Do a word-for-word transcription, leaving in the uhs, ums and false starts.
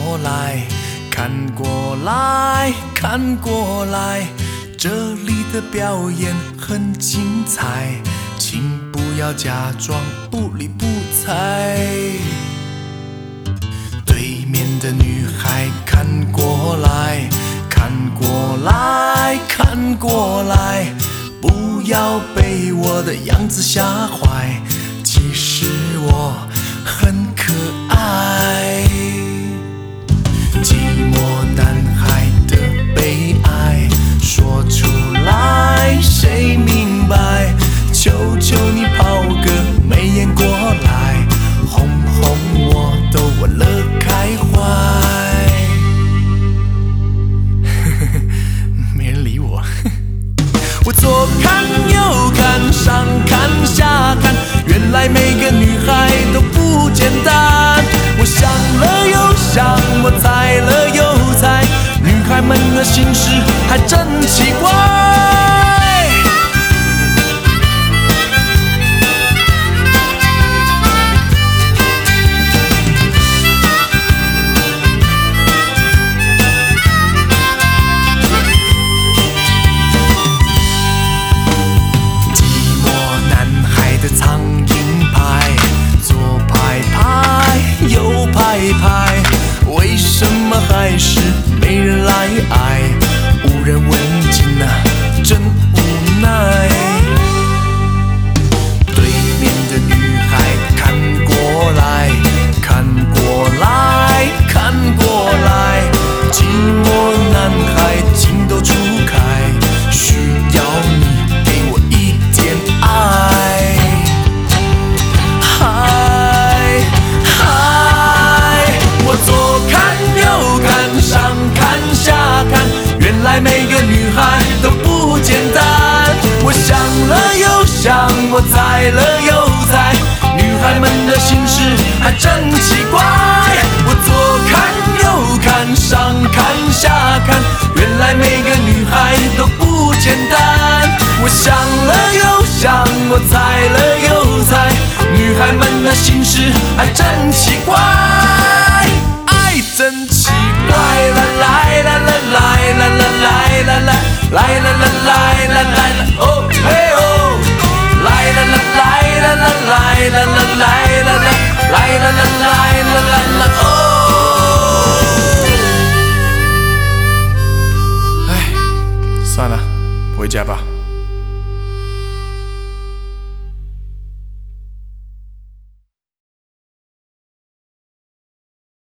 过来，看过来，看过来，这里的表演很精彩，请不要假装不理不睬。对面的女孩看过来，看过来，看过来，不要被我的样子吓坏，其实我很可爱。寂寞男孩的悲哀说出来谁明白，求求你抛个媚眼过来，哄哄我都玩乐开怀。没人理我。我左看右看上看下看，原来每个女孩都不简单。我想了又想，我猜了又猜，女孩们的心事还真奇怪。为什么还是没人来爱？无人问津啊，真无奈。对面的女孩看过来，看过来，看过来，寂寞男孩情窦初开，需要你给我一点爱。嗨嗨，我左看右看上看下看，原来每个女孩都不简单。我想了又想，我猜了又猜，女孩们的心事还真奇怪。我左看右看上看下看，原来每个女孩都不简单。我想了又想，我猜了又猜，女孩们的心事还真奇怪。真奇怪，啦来啦啦来啦啦来啦啦来啦啦来啦来啦哦嘿哦，来啦啦来啦啦来啦啦来啦啦来啦啦来啦啦啦哦。哎，算了，回家吧。